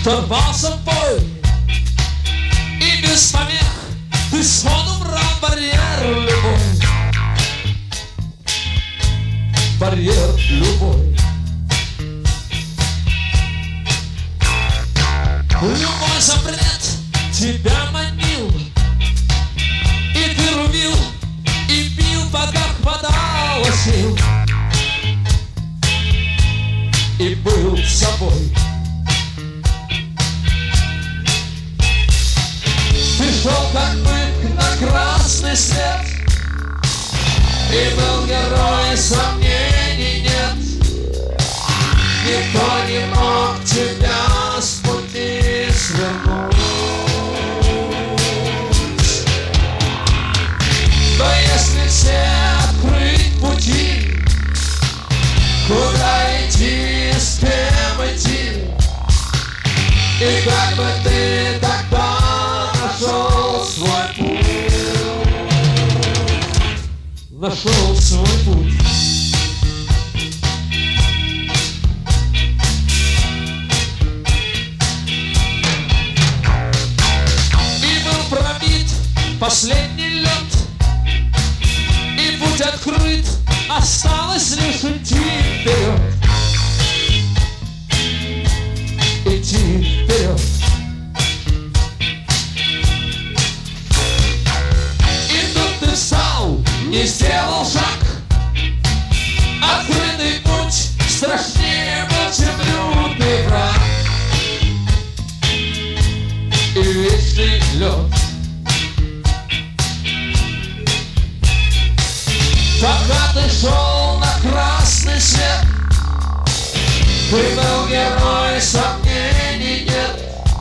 кто рвался в бой, и без помех ты сходу брал барьер любой. Барьер любой. Любой запрет тебя манил, и ты рубил, и бил, пока хватало сил, и был собой. Ты шел как бык на красный свет, и был герой, сомнений нет. Никто не мог тебя с пути свернуть. Но если все открыть пути, куда идти, с кем идти, и как бы ты тогда нашел свой путь, нашел свой путь. И был пробит последний лед, и путь открыт, осталось лишь идти вперед. Идти вперед. И тут ты встал и сделал шаг. Открытый путь страшнее был, чем лютый враг и вечный лед. Пока ты шел на красный свет, ты был герой, сомнений нет.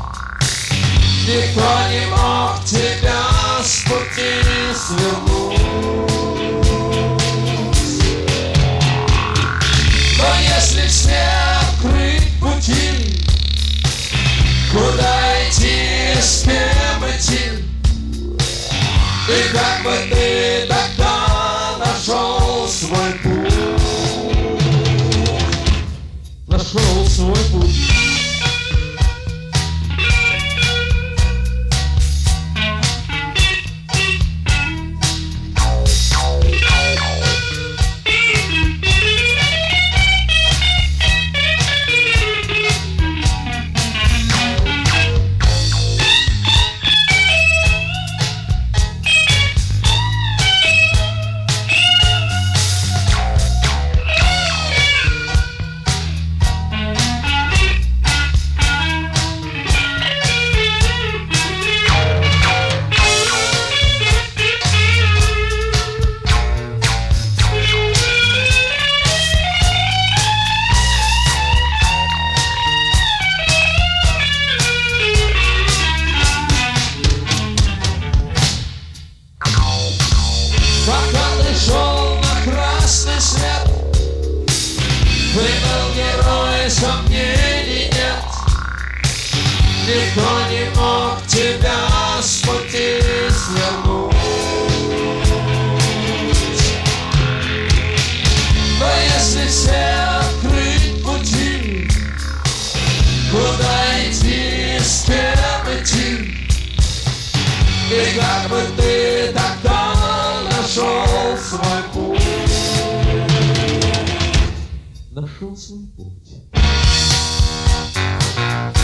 Никто не мог тебя с пути свернуть. Но если все открыть пути, куда идти, с кем идти, и как бы ты тогда нашел свой путь, нашел свой путь. Пока ты шел на красный свет, ты был герой, сомнений нет. Никто не мог тебя с пути свернуть. Но если все открыть пути, куда идти, с кем идти, и как бы ты тогда нашел свой путь, нашел свой путь.